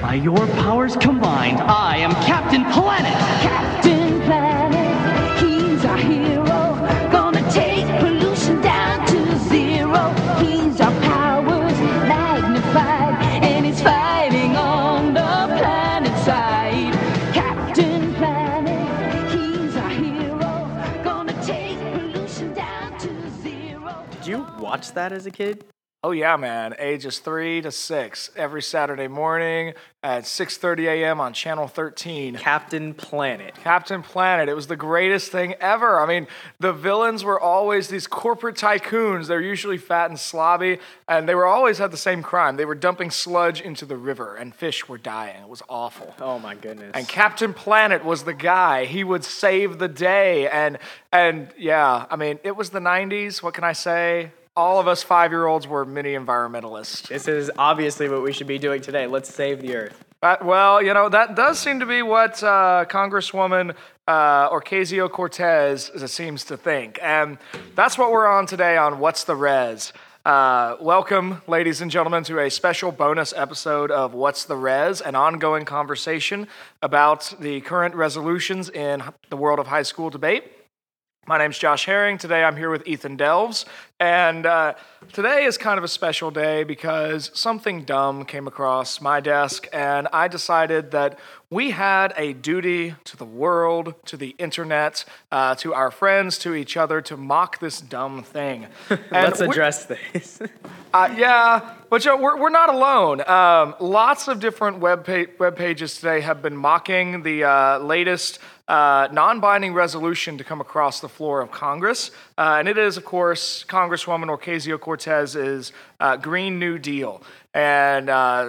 By your powers combined, I am Captain Planet! Captain Planet, he's our hero. Gonna take pollution down to zero. He's our powers magnified, and he's fighting on the planet side. Captain Planet, he's our hero. Gonna take pollution down to zero. Did you watch that as a kid? Oh yeah, man. Ages 3 to 6 every Saturday morning at 6:30 a.m. on Channel 13. Captain Planet. Captain Planet. It was the greatest thing ever. I mean, the villains were always these corporate tycoons. They're usually fat and slobby, and they were always had the same crime. They were dumping sludge into the river, and fish were dying. It was awful. Oh my goodness. And Captain Planet was the guy. He would save the day. And yeah, I mean, it was the 90s. What can I say? All of us 5-year-olds were mini environmentalists. This is obviously what we should be doing today. Let's save the earth. Well, you know, that does seem to be what Congresswoman Ocasio-Cortez seems to think. And that's what we're on today on What's the Res. Welcome, ladies and gentlemen, to a special bonus episode of What's the Res, an ongoing conversation about the current resolutions in the world of high school debate. My name's Josh Herring. Today I'm here with Ethan Delves. And today is kind of a special day because something dumb came across my desk, and I decided that we had a duty to the world, to the internet, to our friends, to each other, to mock this dumb thing. And Let's address this. Yeah, but you know, we're not alone. Lots of different web pages today have been mocking the latest non-binding resolution to come across the floor of Congress. And it is, of course, Congresswoman Ocasio-Cortez's Green New Deal. And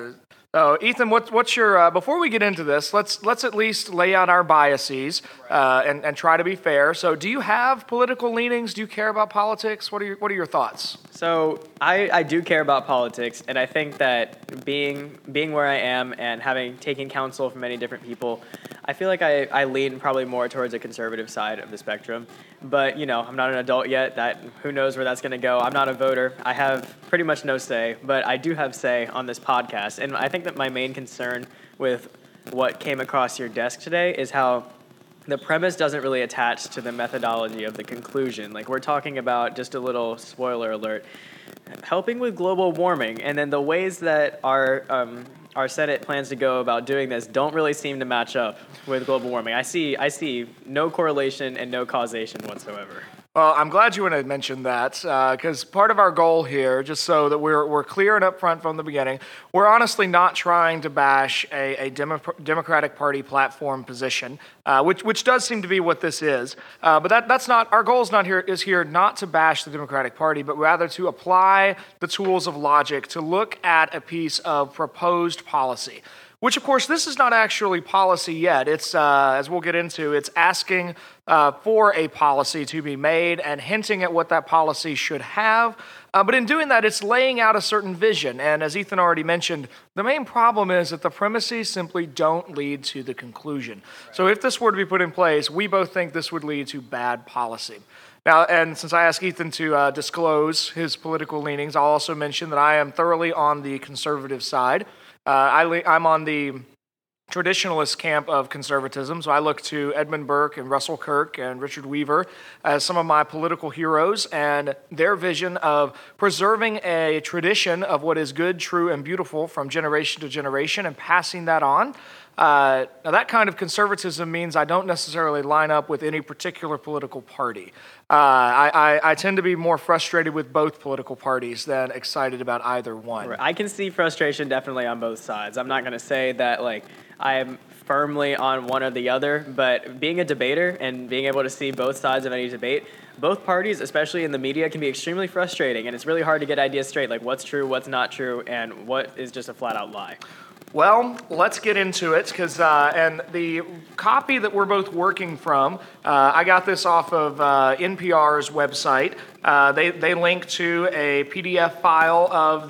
Ethan, what's your, before we get into this, let's at least lay out our biases and try to be fair. So do you have political leanings? Do you care about politics? What are your thoughts? So I do care about politics, and I think that being where I am and having taken counsel from many different people, I feel like I lean probably more towards a conservative side of the spectrum. But, you know, I'm not an adult yet. Who knows where that's going to go. I'm not a voter. I have pretty much no say, but I do have say on this podcast. And I think that my main concern with what came across your desk today is how the premise doesn't really attach to the methodology of the conclusion. Like, we're talking about, just a little spoiler alert, helping with global warming, and then the ways that our Senate plans to go about doing this don't really seem to match up with global warming. I see no correlation and no causation whatsoever. Well, I'm glad you want to mention that, because part of our goal here, just so that we're clear and upfront from the beginning, we're honestly not trying to bash a Democratic Party platform position, which does seem to be what this is. But that's not our goal. Is here not to bash the Democratic Party, but rather to apply the tools of logic to look at a piece of proposed policy. Which, of course, this is not actually policy yet. It's, as we'll get into, it's asking for a policy to be made and hinting at what that policy should have. But in doing that, it's laying out a certain vision. And as Ethan already mentioned, the main problem is that the premises simply don't lead to the conclusion. So if this were to be put in place, we both think this would lead to bad policy. Now, and since I asked Ethan to disclose his political leanings, I'll also mention that I am thoroughly on the conservative side. I'm on the traditionalist camp of conservatism, so I look to Edmund Burke and Russell Kirk and Richard Weaver as some of my political heroes, and their vision of preserving a tradition of what is good, true, and beautiful from generation to generation and passing that on. Now, that kind of conservatism means I don't necessarily line up with any particular political party. I tend to be more frustrated with both political parties than excited about either one. I can see frustration definitely on both sides. I'm not going to say that, like, I am firmly on one or the other, but being a debater and being able to see both sides of any debate, both parties, especially in the media, can be extremely frustrating, and it's really hard to get ideas straight, like what's true, what's not true, and what is just a flat-out lie. Well, let's get into it, because and the copy that we're both working from, I got this off of NPR's website. They link to a PDF file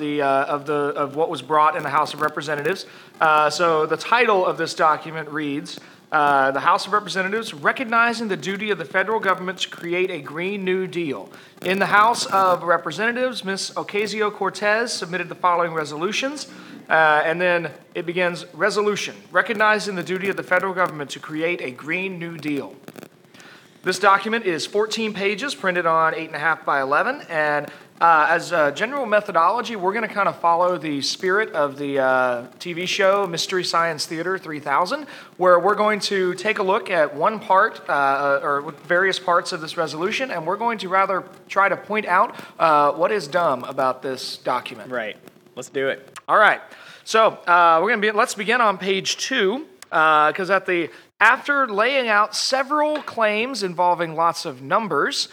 of what was brought in the House of Representatives. So the title of this document reads, the House of Representatives recognizing the duty of the federal government to create a Green New Deal. In the House of Representatives, Ms. Ocasio-Cortez submitted the following resolutions. And then it begins, resolution, recognizing the duty of the federal government to create a Green New Deal. This document is 14 pages, printed on 8.5 by 11, and as a general methodology, we're going to kind of follow the spirit of the TV show Mystery Science Theater 3000, where we're going to take a look at one part or various parts of this resolution, and we're going to rather try to point out what is dumb about this document. Right. Let's do it. All right. So let's begin on page 2, because after laying out several claims involving lots of numbers,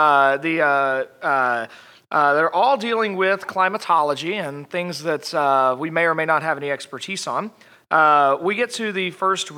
they're all dealing with climatology and things that we may or may not have any expertise on. We get to the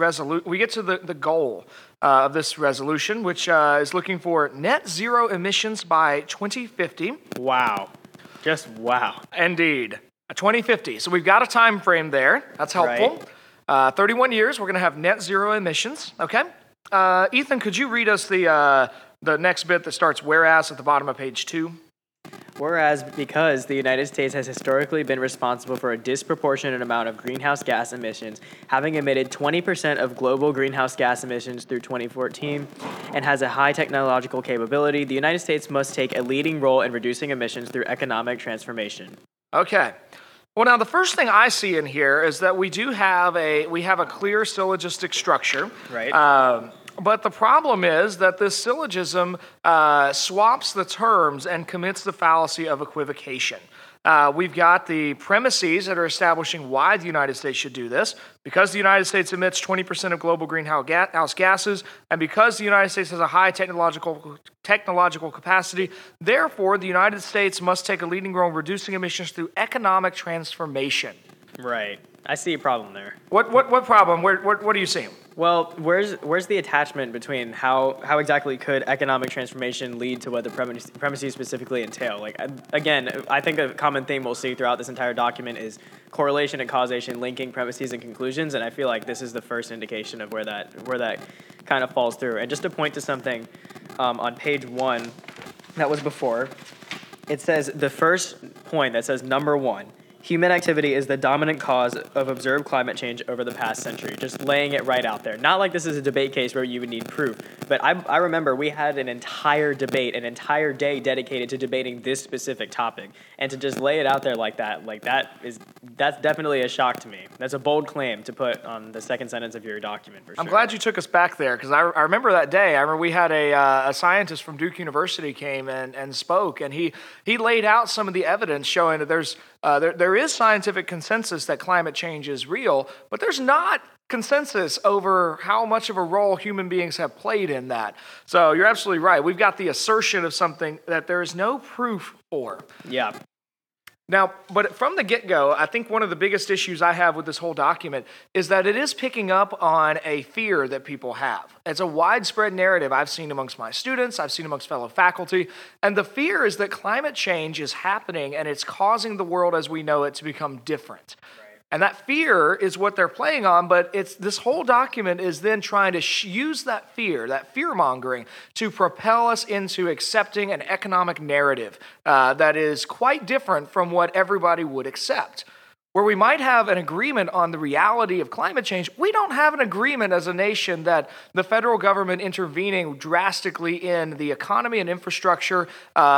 the goal of this resolution, which is looking for net zero emissions by 2050. Wow. Just wow. Indeed. 2050. So we've got a time frame there. That's helpful. Right. 31 years, we're going to have net zero emissions. Okay. Ethan, could you read us the next bit that starts whereas at the bottom of page 2? Whereas, because the United States has historically been responsible for a disproportionate amount of greenhouse gas emissions, having emitted 20% of global greenhouse gas emissions through 2014, and has a high technological capability, the United States must take a leading role in reducing emissions through economic transformation. Okay. Well, now the first thing I see in here is that we have a clear syllogistic structure. Right. But the problem is that this syllogism swaps the terms and commits the fallacy of equivocation. We've got the premises that are establishing why the United States should do this. Because the United States emits 20% of global greenhouse gases, and because the United States has a high technological capacity, therefore the United States must take a leading role in reducing emissions through economic transformation. Right. I see a problem there. What problem? What do you see? Well, where's the attachment between how exactly could economic transformation lead to what the premises specifically entail? Like, again, I think a common theme we'll see throughout this entire document is correlation and causation, linking premises and conclusions, and I feel like this is the first indication of where that kind of falls through. And just to point to something on page 1 that was before, it says the first point that says number 1. Human activity is the dominant cause of observed climate change over the past century. Just laying it right out there. Not like this is a debate case where you would need proof, but I remember we had an entire debate, an entire day dedicated to debating this specific topic, and to just lay it out there like that's definitely a shock to me. That's a bold claim to put on the second sentence of your document, for sure. I'm glad you took us back there, because I remember that day. I remember we had a scientist from Duke University came and spoke, and he laid out some of the evidence showing that there is scientific consensus that climate change is real, but there's not consensus over how much of a role human beings have played in that. So you're absolutely right. We've got the assertion of something that there is no proof for. Yeah. Now, but from the get-go, I think one of the biggest issues I have with this whole document is that it is picking up on a fear that people have. It's a widespread narrative I've seen amongst my students, I've seen amongst fellow faculty, and the fear is that climate change is happening and it's causing the world as we know it to become different. And that fear is what they're playing on, but this whole document is then trying to use that fear-mongering, to propel us into accepting an economic narrative that is quite different from what everybody would accept. Where we might have an agreement on the reality of climate change, we don't have an agreement as a nation that the federal government intervening drastically in the economy and infrastructure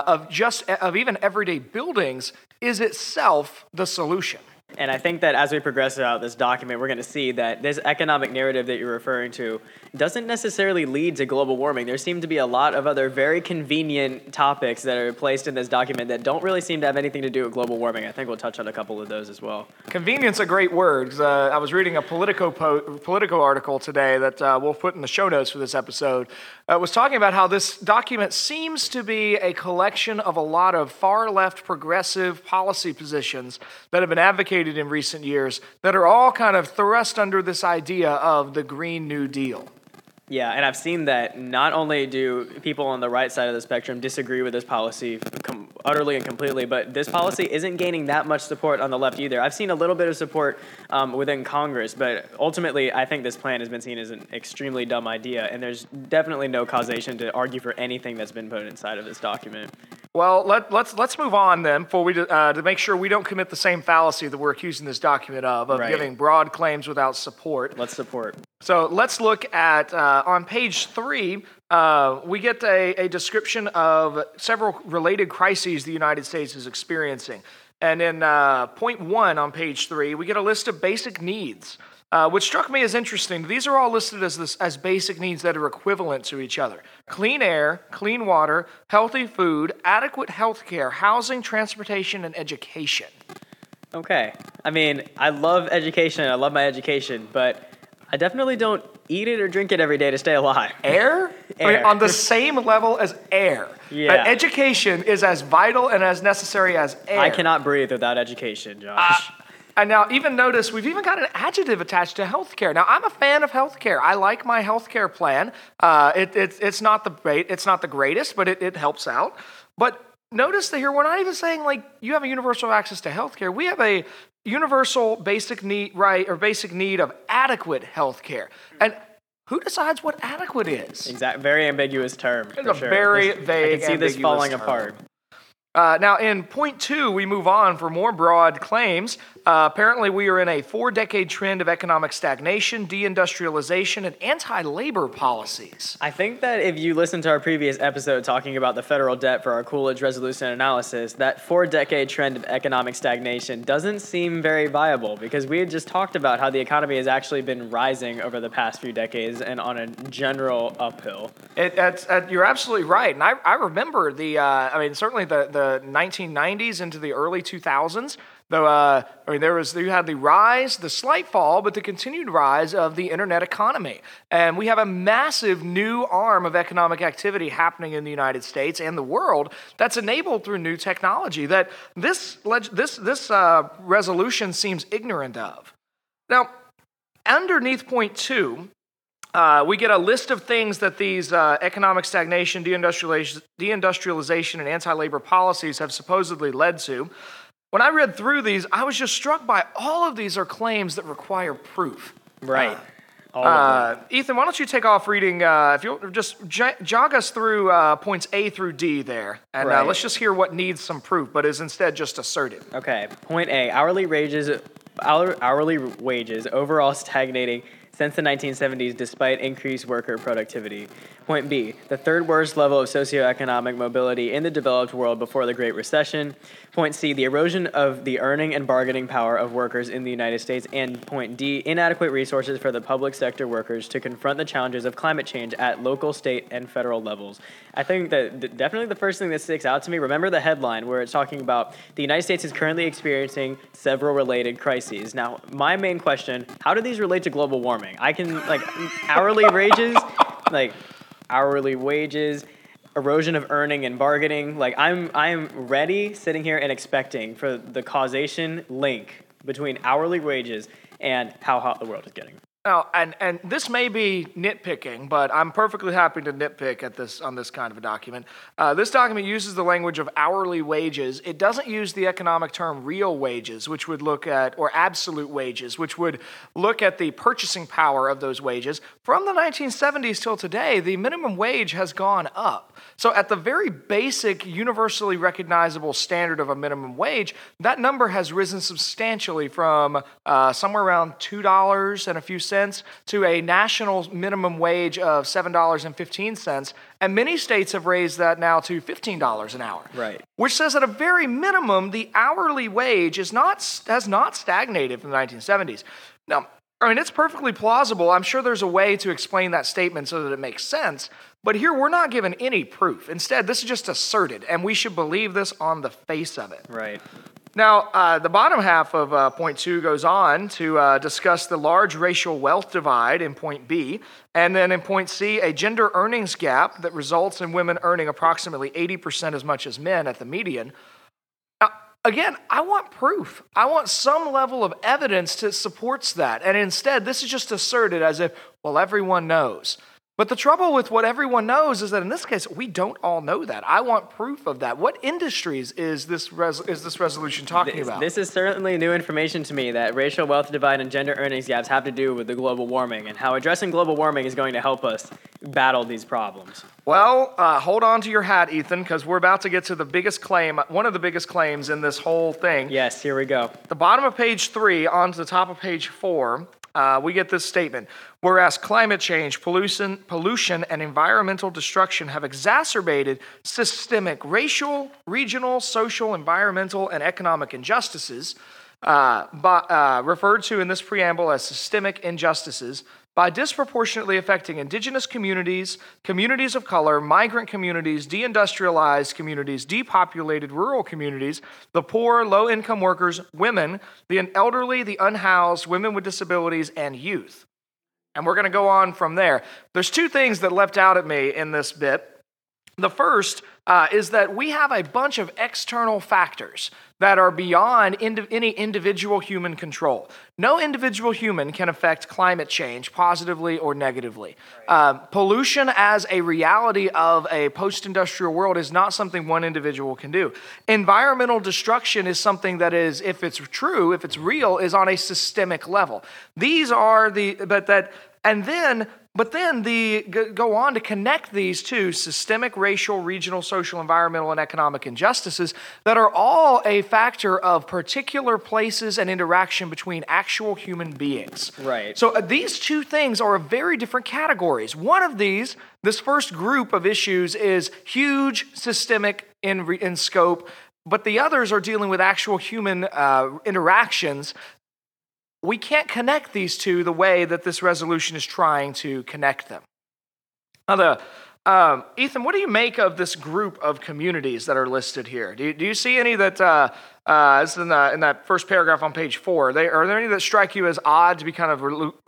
of even everyday buildings is itself the solution. And I think that as we progress throughout this document, we're going to see that this economic narrative that you're referring to doesn't necessarily lead to global warming. There seem to be a lot of other very convenient topics that are placed in this document that don't really seem to have anything to do with global warming. I think we'll touch on a couple of those as well. Convenience a great word. 'Cause, I was reading a Politico article today that we'll put in the show notes for this episode. It was talking about how this document seems to be a collection of a lot of far-left progressive policy positions that have been advocated in recent years that are all kind of thrust under this idea of the Green New Deal. Yeah, and I've seen that not only do people on the right side of the spectrum disagree with this policy utterly and completely, but this policy isn't gaining that much support on the left either. I've seen a little bit of support within Congress, but ultimately I think this plan has been seen as an extremely dumb idea, and there's definitely no causation to argue for anything that's been put inside of this document. Well, let's move on then, before we to make sure we don't commit the same fallacy that we're accusing this document of Right. giving broad claims without support. Let's support. So let's look at on page 3. We get a description of several related crises the United States is experiencing, and in point 1 on page 3, we get a list of basic needs. Which struck me as interesting. These are all listed as basic needs that are equivalent to each other. Clean air, clean water, healthy food, adequate health care, housing, transportation, and education. Okay. I mean, I love education. I love my education, but I definitely don't eat it or drink it every day to stay alive. Air? I mean, Air. on the same level as air. Yeah. But education is as vital and as necessary as air. I cannot breathe without education, Josh. And now, even notice, we've even got an adjective attached to healthcare. Now, I'm a fan of healthcare. I like my healthcare plan. It's not the greatest, but it helps out. But notice that here, we're not even saying like you have a universal access to healthcare. We have a universal basic need of adequate healthcare. And who decides what adequate is? Exact. Very ambiguous term. It's for a sure. very I vague, can see this ambiguous falling term. apart. Now, in point 2, we move on for more broad claims. Apparently, we are in a 4-decade trend of economic stagnation, deindustrialization, and anti-labor policies. I think that if you listen to our previous episode talking about the federal debt for our Coolidge resolution analysis, that 4-decade trend of economic stagnation doesn't seem very viable, because we had just talked about how the economy has actually been rising over the past few decades and on a general uphill. You're absolutely right. And I remember certainly the 1990s into the early 2000s. Though, you had the rise, the slight fall, but the continued rise of the internet economy. And we have a massive new arm of economic activity happening in the United States and the world that's enabled through new technology that this resolution seems ignorant of. Now, underneath point 2, we get a list of things that these economic stagnation, deindustrialization, and anti-labor policies have supposedly led to. When I read through these, I was just struck by all of these are claims that require proof. Right. All of them. Ethan, why don't you take off reading, if you'll just jog us through points A through D there, and Right. let's just hear what needs some proof, but is instead just asserted. Okay. Point A, hourly wages overall stagnating since the 1970s despite increased worker productivity. Point B, the third worst level of socioeconomic mobility in the developed world before the Great Recession. Point C, the erosion of the earning and bargaining power of workers in the United States. And point D, inadequate resources for the public sector workers to confront the challenges of climate change at local, state, and federal levels. I think that definitely the first thing that sticks out to me, remember the headline where it's talking about the United States is currently experiencing several related crises. Now, my main question, how do these relate to global warming? I can, hourly wages, erosion of earning and bargaining. I'm ready, sitting here and expecting for the causation link between hourly wages and how hot the world is getting. Now, and this may be nitpicking, but I'm perfectly happy to nitpick on this kind of a document. This document uses the language of hourly wages. It doesn't use the economic term real wages, which would look at, or absolute wages, which would look at the purchasing power of those wages. From the 1970s till today, the minimum wage has gone up. So at the very basic, universally recognizable standard of a minimum wage, that number has risen substantially from somewhere around $2 and a few cents to a national minimum wage of $7.15, and many states have raised that now to $15 an hour. Right. Which says at a very minimum, the hourly wage has not stagnated from the 1970s. Now, it's perfectly plausible. I'm sure there's a way to explain that statement so that it makes sense. But here, we're not given any proof. Instead, this is just asserted, and we should believe this on the face of it. Right. Now, the bottom half of point 2 goes on to discuss the large racial wealth divide in point B, and then in point C, a gender earnings gap that results in women earning approximately 80% as much as men at the median. Now, again, I want proof. I want some level of evidence that supports that, and instead, this is just asserted as if, well, everyone knows. But the trouble with what everyone knows is that in this case, we don't all know that. I want proof of that. What industries is this resolution talking about? This is certainly new information to me that racial wealth divide and gender earnings gaps have to do with the global warming and how addressing global warming is going to help us battle these problems? Well, hold on to your hat, Ethan, because we're about to get to the biggest claim, one of the biggest claims in this whole thing. Yes, here we go. The bottom of page 3 onto the top of page 4, we get this statement. Whereas climate change, pollution, and environmental destruction have exacerbated systemic racial, regional, social, environmental, and economic injustices, referred to in this preamble as systemic injustices, by disproportionately affecting indigenous communities, communities of color, migrant communities, deindustrialized communities, depopulated rural communities, the poor, low-income workers, women, the elderly, the unhoused, women with disabilities, and youth. And we're going to go on from there. There's 2 things that leapt out at me in this bit. The first is that we have a bunch of external factors that are beyond any individual human control. No individual human can affect climate change positively or negatively. Pollution as a reality of a post-industrial world is not something one individual can do. Environmental destruction is something that is, if it's true, if it's real, is on a systemic level. These are but then go on to connect these two systemic, racial, regional, social, environmental, and economic injustices that are all a factor of particular places and interaction between actual human beings. Right. So these 2 things are very different categories. One of these, this first group of issues, is huge, systemic in scope, but the others are dealing with actual human interactions. We can't connect these 2 the way that this resolution is trying to connect them. Now, Ethan, what do you make of this group of communities that are listed here? Do you see any that, it's in that first paragraph on page 4, are there any that strike you as odd to be kind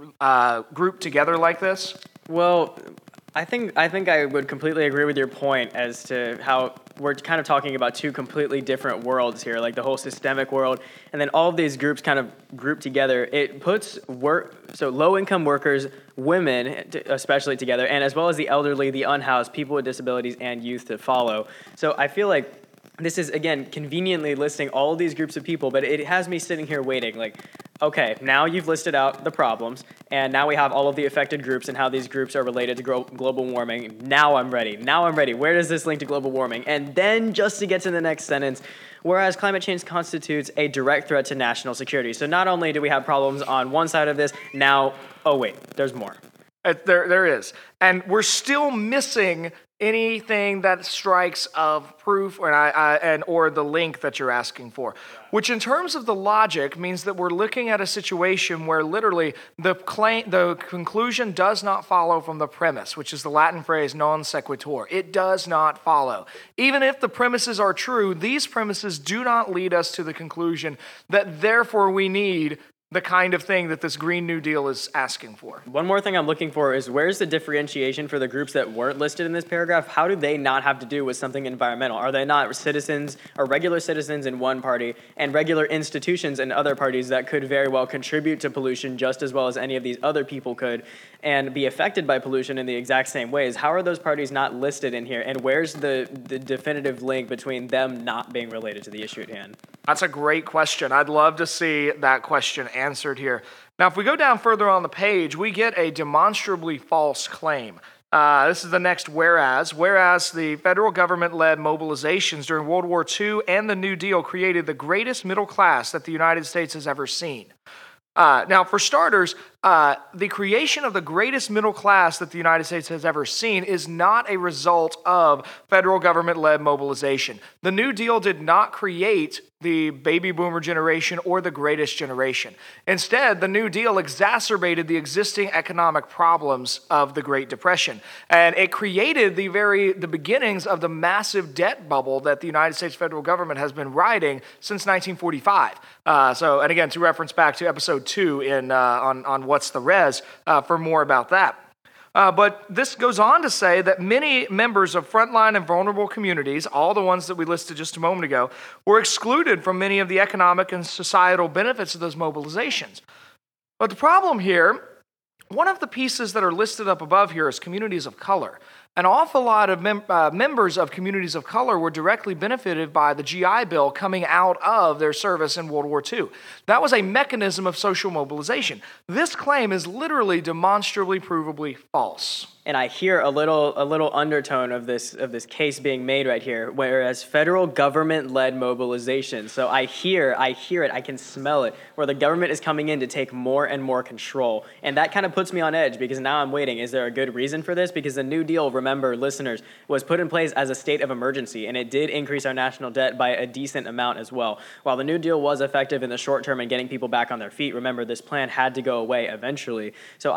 of grouped together like this? Well, I think I would completely agree with your point as to how we're kind of talking about 2 completely different worlds here, like the whole systemic world, and then all of these groups kind of grouped together. It puts low-income workers, women especially together, and as well as the elderly, the unhoused, people with disabilities, and youth to follow. So I feel like this is, again, conveniently listing all of these groups of people, but it has me sitting here waiting, like, okay, now you've listed out the problems, and now we have all of the affected groups and how these groups are related to global warming. Now I'm ready. Where does this link to global warming? And then just to get to the next sentence, whereas climate change constitutes a direct threat to national security. So not only do we have problems on one side of this, now, oh wait, there's more. There is. And we're still missing anything that strikes of proof or the link that you're asking for, which in terms of the logic means that we're looking at a situation where literally the conclusion does not follow from the premise, which is the Latin phrase non sequitur. It does not follow. Even if the premises are true, these premises do not lead us to the conclusion that therefore we need the kind of thing that this Green New Deal is asking for. One more thing I'm looking for is where's the differentiation for the groups that weren't listed in this paragraph? How do they not have to do with something environmental? Are they not citizens or regular citizens in one party and regular institutions in other parties that could very well contribute to pollution just as well as any of these other people could and be affected by pollution in the exact same ways? How are those parties not listed in here? And where's the definitive link between them not being related to the issue at hand? That's a great question. I'd love to see that question answered here. Now, if we go down further on the page, we get a demonstrably false claim. This is the next whereas. Whereas the federal government-led mobilizations during World War II and the New Deal created the greatest middle class that the United States has ever seen. Now, for starters, the creation of the greatest middle class that the United States has ever seen is not a result of federal government-led mobilization. The New Deal did not create the baby boomer generation or the greatest generation. Instead, the New Deal exacerbated the existing economic problems of the Great Depression. And it created the beginnings of the massive debt bubble that the United States federal government has been riding since 1945. And again, to reference back to episode 2 on What's the Res for more about that. But this goes on to say that many members of frontline and vulnerable communities, all the ones that we listed just a moment ago, were excluded from many of the economic and societal benefits of those mobilizations. But the problem here, one of the pieces that are listed up above here is communities of color. an awful lot of members of communities of color were directly benefited by the GI Bill coming out of their service in World War II. That was a mechanism of social mobilization. This claim is literally demonstrably, provably false. And I hear a little undertone of this case being made right here, whereas federal government-led mobilization. So I hear it, I can smell it, where the government is coming in to take more and more control. And that kind of puts me on edge because now I'm waiting. Is there a good reason for this? Because the New Deal, remember, listeners, was put in place as a state of emergency, and it did increase our national debt by a decent amount as well. While the New Deal was effective in the short term in getting people back on their feet, remember, this plan had to go away eventually. So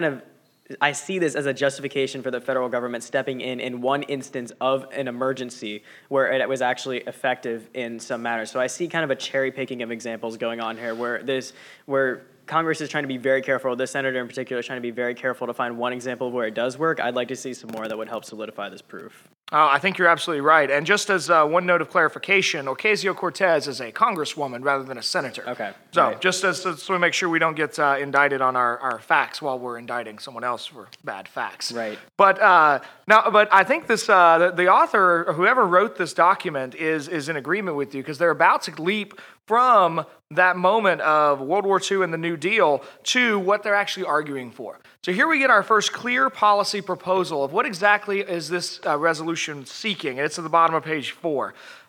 I see this as a justification for the federal government stepping in one instance of an emergency where it was actually effective in some matters. So I see kind of a cherry picking of examples going on here where Congress is trying to be very careful. This senator in particular is trying to be very careful to find one example of where it does work. I'd like to see some more that would help solidify this proof. I think you're absolutely right. And just as one note of clarification, Ocasio-Cortez is a congresswoman rather than a senator. Okay. So right. just so we make sure we don't get indicted on our facts while we're indicting someone else for bad facts. Right. But I think this the author, or whoever wrote this document, is in agreement with you because they're about to leap from that moment of World War II and the New Deal to what they're actually arguing for. So here we get our first clear policy proposal of what exactly is this resolution seeking, and it's at the bottom of page 4.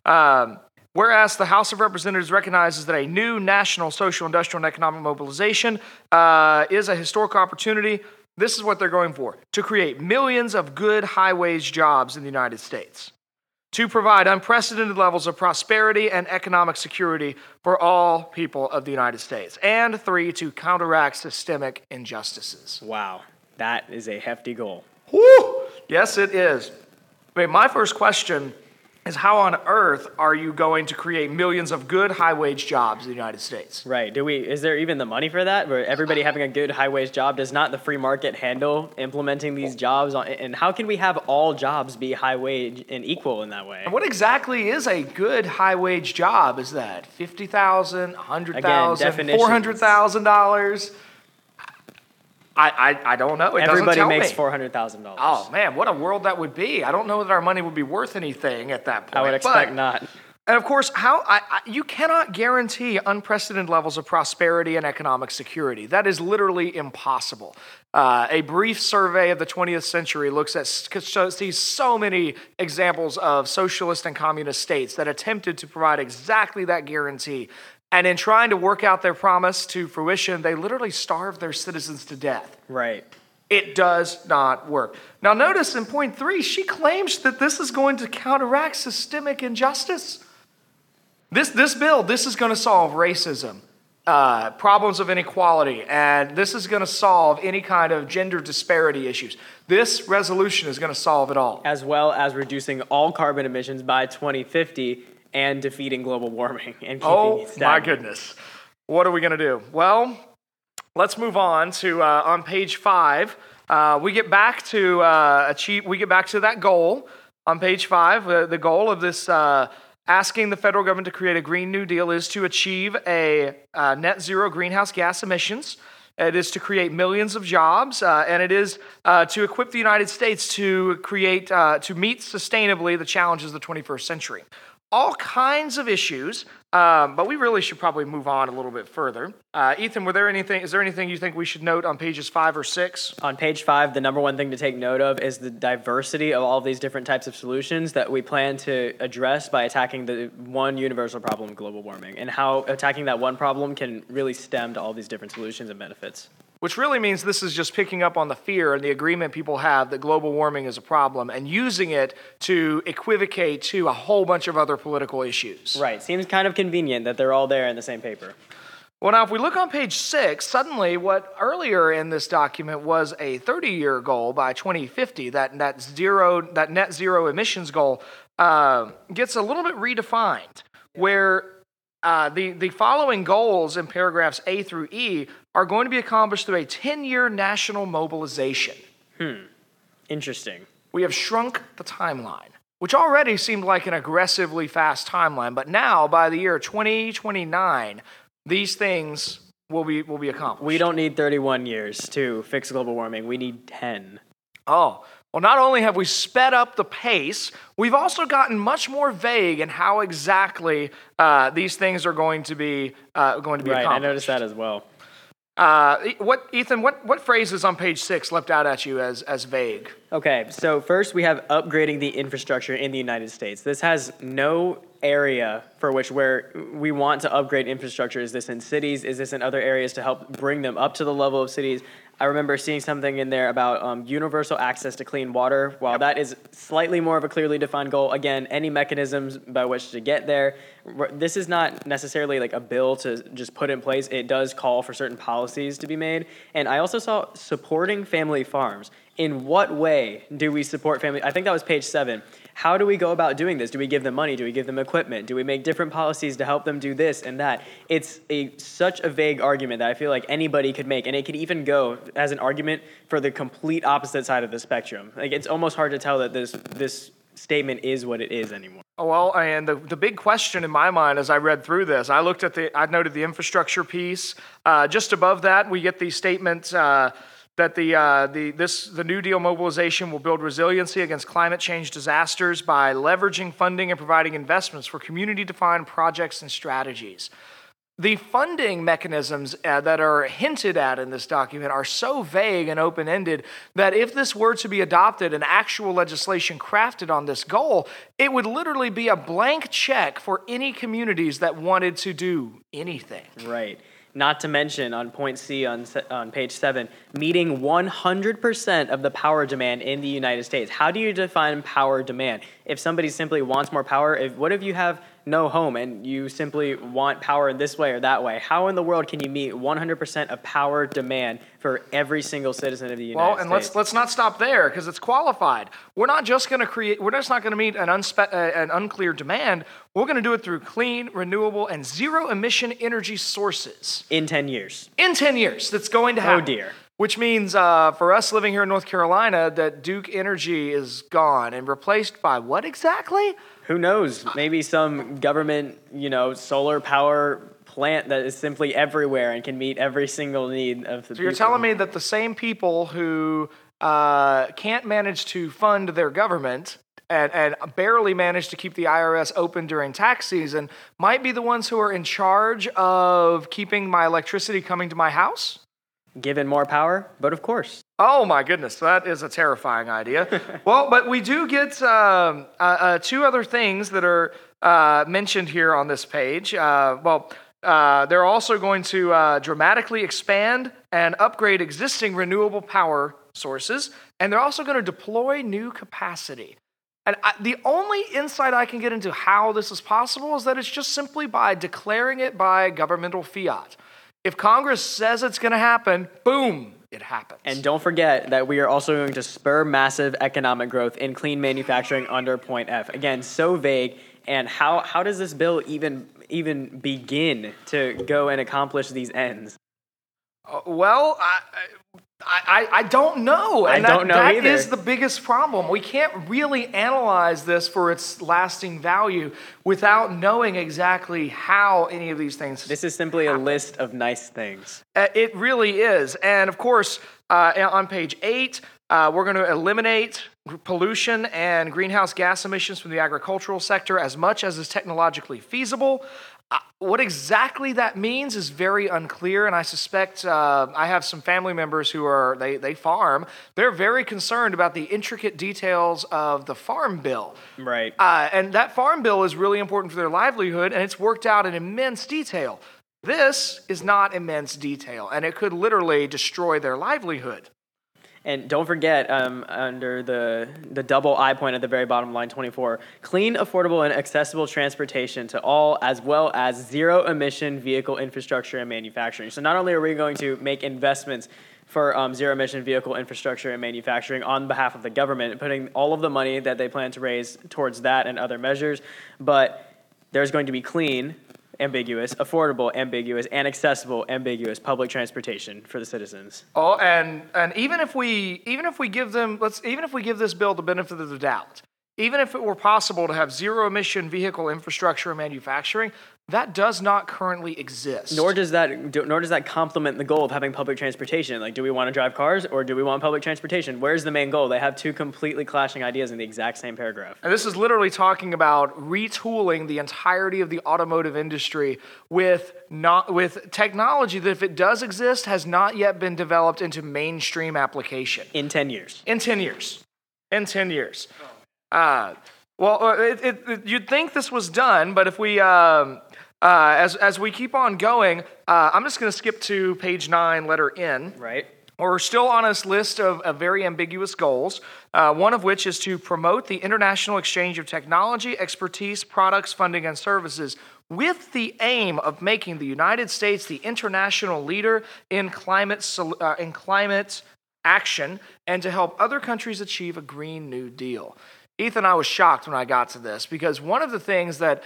Whereas the House of Representatives recognizes that a new national social, industrial, and economic mobilization is a historic opportunity, this is what they're going for: to create millions of good, high-wage jobs in the United States, to provide unprecedented levels of prosperity and economic security for all people of the United States, and 3, to counteract systemic injustices. Wow, that is a hefty goal. Woo! Yes, it is. My first question is, how on earth are you going to create millions of good high-wage jobs in the United States? Right. Is there even the money for that? Where everybody having a good high-wage job, does not the free market handle implementing these jobs? And how can we have all jobs be high-wage and equal in that way? What exactly is a good high-wage job? Is that $50,000, $100,000, $400,000? I don't know. Everybody makes $400,000. Oh, man, what a world that would be. I don't know that our money would be worth anything at that point. I would expect not. And of course, you cannot guarantee unprecedented levels of prosperity and economic security. That is literally impossible. A brief survey of the 20th century sees so many examples of socialist and communist states that attempted to provide exactly that guarantee. And in trying to work out their promise to fruition, they literally starved their citizens to death. Right. It does not work. Now notice in point 3, she claims that this is going to counteract systemic injustice. This bill is going to solve racism, problems of inequality, and this is going to solve any kind of gender disparity issues. This resolution is going to solve it all. As well as reducing all carbon emissions by 2050 and defeating global warming and keeping it stagnant. My goodness. What are we going to do? Well, let's move on to on page 5. We get back to that goal on page 5. The goal of this asking the federal government to create a Green New Deal is to achieve a net zero greenhouse gas emissions. It is to create millions of jobs, and it is to equip the United States to meet sustainably the challenges of the 21st century. All kinds of issues, but we really should probably move on a little bit further. Ethan, is there anything you think we should note on pages 5 or 6? On page 5, the number one thing to take note of is the diversity of all these different types of solutions that we plan to address by attacking the one universal problem of global warming, and how attacking that one problem can really stem to all these different solutions and benefits. Which really means this is just picking up on the fear and the agreement people have that global warming is a problem and using it to equivocate to a whole bunch of other political issues. Right. Seems kind of convenient that they're all there in the same paper. Well, now, if we look on page 6, suddenly what earlier in this document was a 30-year goal by 2050, that net zero emissions goal, gets a little bit redefined, where the following goals in paragraphs A through E are going to be accomplished through a 10-year national mobilization. Interesting. We have shrunk the timeline, which already seemed like an aggressively fast timeline, but now by the year 2029, these things will be accomplished. We don't need 31 years to fix global warming. We need 10. Oh, Well, not only have we sped up the pace, we've also gotten much more vague in how exactly these things are going to be Right, accomplished. I noticed that as well. Ethan, what phrases on page 6 leapt out at you as vague? Okay, so first we have upgrading the infrastructure in the United States. This has no area for which where we want to upgrade infrastructure. Is this in cities? Is this in other areas to help bring them up to the level of cities? I remember seeing something in there about universal access to clean water. While that is slightly more of a clearly defined goal, again, any mechanisms by which to get there, this is not necessarily like a bill to just put in place. It does call for certain policies to be made. And I also saw supporting family farms. In what way do we support family? I think that was page 7. How do we go about doing this? Do we give them money? Do we give them equipment? Do we make different policies to help them do this and that? It's such a vague argument that I feel like anybody could make, and it could even go as an argument for the complete opposite side of the spectrum. Like, it's almost hard to tell that this statement is what it is anymore. Well, and the big question in my mind as I read through this, I noted the infrastructure piece. Just above that, we get these statements that the New Deal mobilization will build resiliency against climate change disasters by leveraging funding and providing investments for community-defined projects and strategies. The funding mechanisms that are hinted at in this document are so vague and open-ended that if this were to be adopted and actual legislation crafted on this goal, it would literally be a blank check for any communities that wanted to do anything. Right. Not to mention, on point C on page 7, meeting 100% of the power demand in the United States. How do you define power demand? If somebody simply wants more power, what if you have no home and you simply want power in this way or that way? How in the world can you meet 100% of power demand for every single citizen of the United States? Well, and let's not stop there because it's qualified. We're not just going to meet an unclear demand. We're going to do it through clean, renewable, and zero-emission energy sources. In 10 years. In 10 years, that's going to happen. Oh, dear. Which means for us living here in North Carolina, that Duke Energy is gone and replaced by what exactly? Who knows? Maybe some government, solar power plant that is simply everywhere and can meet every single need of the people. So you're telling me that the same people who can't manage to fund their government and barely manage to keep the IRS open during tax season might be the ones who are in charge of keeping my electricity coming to my house? Given more power, but of course. Oh my goodness, that is a terrifying idea. Well, but we do get 2 other things that are mentioned here on this page. They're also going to dramatically expand and upgrade existing renewable power sources, and they're also going to deploy new capacity. And the only insight I can get into how this is possible is that it's just simply by declaring it by governmental fiat. If Congress says it's going to happen, boom, it happens. And don't forget that we are also going to spur massive economic growth in clean manufacturing under point F. Again, so vague. And how does this bill even begin to go and accomplish these ends? I don't know. And I don't know either. That is the biggest problem. We can't really analyze this for its lasting value without knowing exactly how any of these things This is simply a list of nice things. It really is. And of course, on page 8, we're going to eliminate pollution and greenhouse gas emissions from the agricultural sector as much as is technologically feasible. What exactly that means is very unclear, and I suspect I have some family members who they farm. They're very concerned about the intricate details of the farm bill. Right. And that farm bill is really important for their livelihood, and it's worked out in immense detail. This is not immense detail, and it could literally destroy their livelihood. And don't forget, under the double I point at the very bottom, line 24, clean, affordable, and accessible transportation to all, as well as zero-emission vehicle infrastructure and manufacturing. So not only are we going to make investments for zero-emission vehicle infrastructure and manufacturing on behalf of the government, putting all of the money that they plan to raise towards that and other measures, but there's going to be clean, ambiguous, affordable, ambiguous, and accessible, ambiguous public transportation for the citizens. Oh, and even if we give this bill the benefit of the doubt, even if it were possible to have zero emission vehicle infrastructure and manufacturing, That does not currently exist. Nor does that complement the goal of having public transportation. Like, do we want to drive cars or do we want public transportation? Where's the main goal? They have two completely clashing ideas in the exact same paragraph. And this is literally talking about retooling the entirety of the automotive industry with technology that, if it does exist, has not yet been developed into mainstream application. In 10 years. In 10 years. In 10 years. You'd think this was done, but if we, as we keep on going, I'm just going to skip to page 9, letter N. Right. We're still on this list of very ambiguous goals, one of which is to promote the international exchange of technology, expertise, products, funding, and services with the aim of making the United States the international leader in climate action and to help other countries achieve a Green New Deal. Ethan, I was shocked when I got to this because one of the things that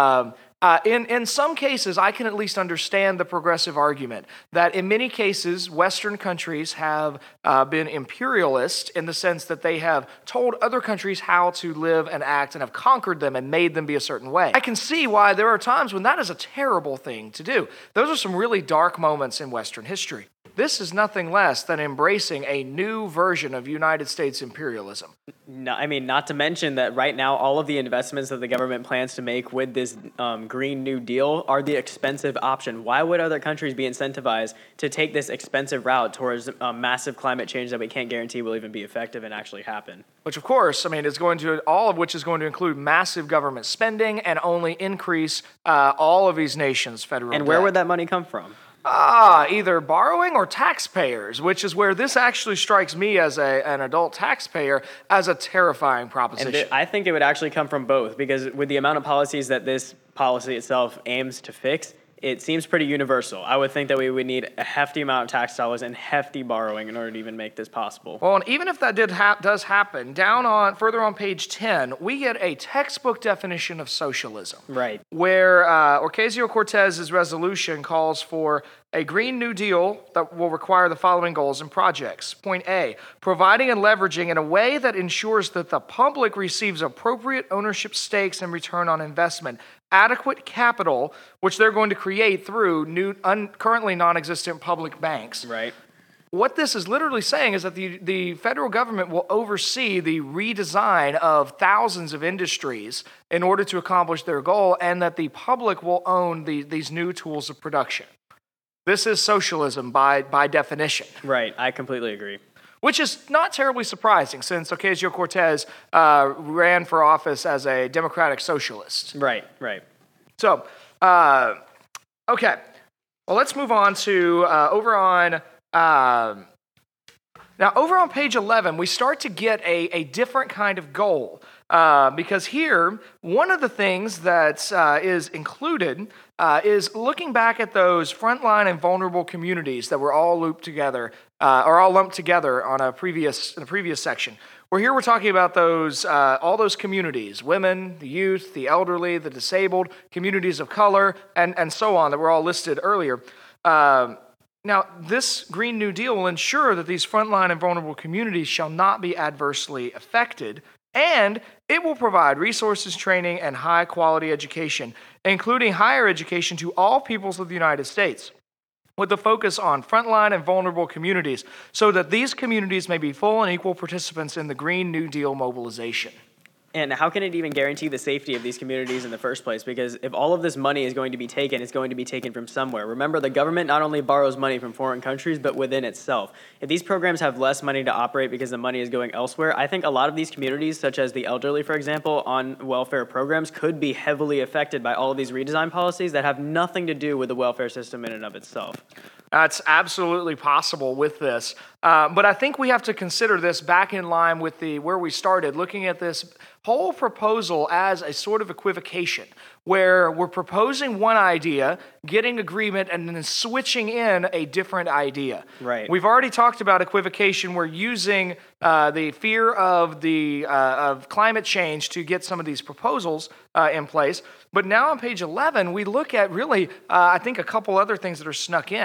in some cases, I can at least understand the progressive argument that in many cases, Western countries have been imperialist in the sense that they have told other countries how to live and act and have conquered them and made them be a certain way. I can see why there are times when that is a terrible thing to do. Those are some really dark moments in Western history. This is nothing less than embracing a new version of United States imperialism. No, I mean, not to mention that right now, all of the investments that the government plans to make with this Green New Deal are the expensive option. Why would other countries be incentivized to take this expensive route towards massive climate change that we can't guarantee will even be effective and actually happen? Which, of course, I mean, all of which is going to include massive government spending and only increase all of these nations' federal debt. And where would that money come from? Either borrowing or taxpayers, which is where this actually strikes me as an adult taxpayer as a terrifying proposition. And I think it would actually come from both, because with the amount of policies that this policy itself aims to fix, it seems pretty universal. I would think that we would need a hefty amount of tax dollars and hefty borrowing in order to even make this possible. Well, and even if that does happen, further on page 10, we get a textbook definition of socialism. Right. Where Ocasio-Cortez's resolution calls for a Green New Deal that will require the following goals and projects. Point A, providing and leveraging in a way that ensures that the public receives appropriate ownership stakes and return on investment, adequate capital, which they're going to create through currently non-existent public banks. Right. What this is literally saying is that the federal government will oversee the redesign of thousands of industries in order to accomplish their goal, and that the public will own these new tools of production. This is socialism by definition. Right, I completely agree. Which is not terribly surprising, since Ocasio-Cortez ran for office as a democratic socialist. Right, right. So, okay. Well, let's move on to over on page 11, we start to get a different kind of goal. Because here, one of the things that is included is looking back at those frontline and vulnerable communities that were all lumped together on a previous section. Where here we're talking about those all those communities: women, the youth, the elderly, the disabled, communities of color, and so on that were all listed earlier. Now, this Green New Deal will ensure that these frontline and vulnerable communities shall not be adversely affected, and it will provide resources, training, and high-quality education, including higher education to all peoples of the United States, with a focus on frontline and vulnerable communities, so that these communities may be full and equal participants in the Green New Deal mobilization. And how can it even guarantee the safety of these communities in the first place? Because if all of this money is going to be taken, it's going to be taken from somewhere. Remember, the government not only borrows money from foreign countries, but within itself. If these programs have less money to operate because the money is going elsewhere, I think a lot of these communities, such as the elderly, for example, on welfare programs, could be heavily affected by all of these redesign policies that have nothing to do with the welfare system in and of itself. That's absolutely possible with this. But I think we have to consider this back in line with where we started, looking at this whole proposal as a sort of equivocation, where we're proposing one idea, getting agreement, and then switching in a different idea. Right. We've already talked about equivocation. We're using the fear of climate change to get some of these proposals in place. But now on page 11, we look at really, I think, a couple other things that are snuck in.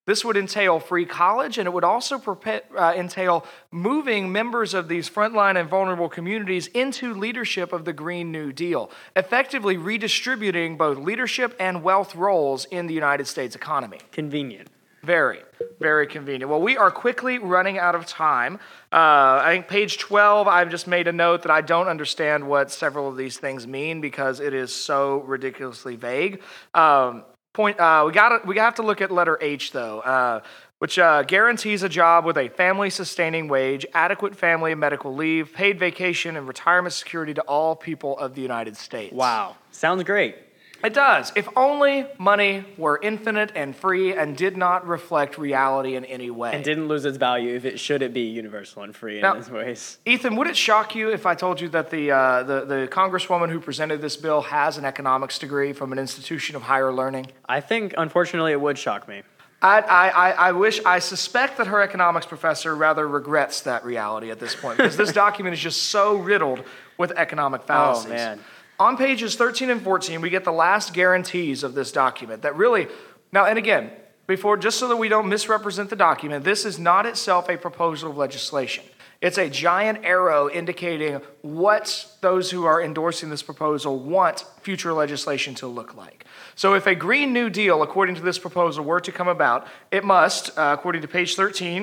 This would entail free college, and it would also entail moving members of these frontline and vulnerable communities into leadership of the Green New Deal, effectively redistributing both leadership and wealth roles in the United States economy. Convenient. Very, very convenient. Well, we are quickly running out of time. I think page 12, I've just made a note that I don't understand what several of these things mean because it is so ridiculously vague. We have to look at letter H, though, which guarantees a job with a family-sustaining wage, adequate family and medical leave, paid vacation, and retirement security to all people of the United States. Wow. Sounds great. It does. If only money were infinite and free and did not reflect reality in any way. And didn't lose its value if it should be universal and free in these ways. Ethan, would it shock you if I told you that the Congresswoman who presented this bill has an economics degree from an institution of higher learning? I think, unfortunately, it would shock me. I suspect that her economics professor rather regrets that reality at this point because this document is just so riddled with economic fallacies. Oh, man. On pages 13 and 14, we get the last guarantees of this document that really, now, and again, just so that we don't misrepresent the document, this is not itself a proposal of legislation. It's a giant arrow indicating what those who are endorsing this proposal want future legislation to look like. So if a Green New Deal, according to this proposal, were to come about, it must, according to page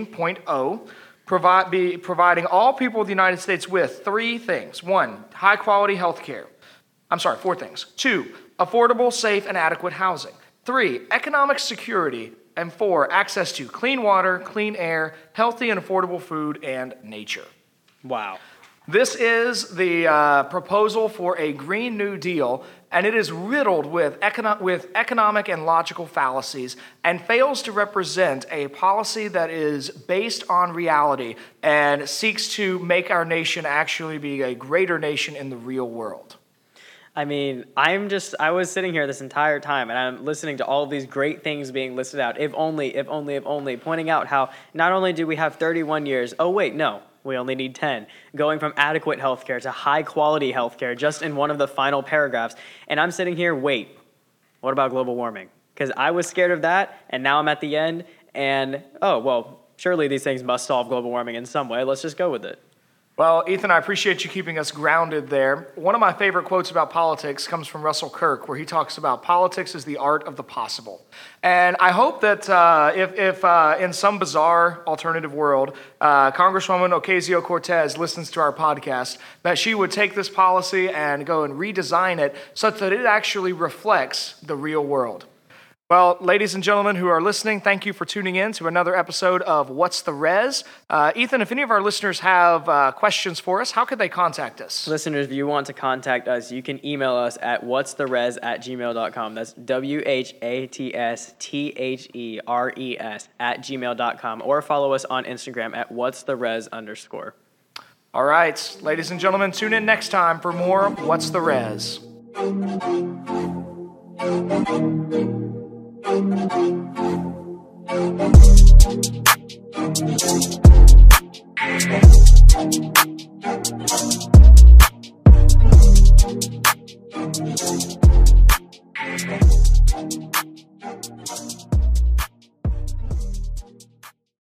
13.0, be providing all people of the United States with three things. 1, high-quality health care. 4 things. 2, affordable, safe, and adequate housing. 3, economic security. And 4, access to clean water, clean air, healthy and affordable food, and nature. Wow. This is the proposal for a Green New Deal, and it is riddled with economic and logical fallacies and fails to represent a policy that is based on reality and seeks to make our nation actually be a greater nation in the real world. I mean, I was sitting here this entire time and I'm listening to all of these great things being listed out. If only, pointing out how not only do we have 31 years, oh wait, no, we only need 10. Going from adequate healthcare to high quality healthcare just in one of the final paragraphs. And I'm sitting here, wait, what about global warming? Because I was scared of that and now I'm at the end and, oh, well, surely these things must solve global warming in some way. Let's just go with it. Well, Ethan, I appreciate you keeping us grounded there. One of my favorite quotes about politics comes from Russell Kirk, where he talks about politics is the art of the possible. And I hope that if in some bizarre alternative world, Congresswoman Ocasio-Cortez listens to our podcast, that she would take this policy and go and redesign it such that it actually reflects the real world. Well, ladies and gentlemen who are listening, thank you for tuning in to another episode of What's the Res? Ethan, if any of our listeners have questions for us, how could they contact us? Listeners, if you want to contact us, you can email us at whatsttheres@gmail.com. That's WHATSTHERES@gmail.com. Or follow us on Instagram at whatsttheres_. All right, ladies and gentlemen, tune in next time for more What's the Res? Thank you.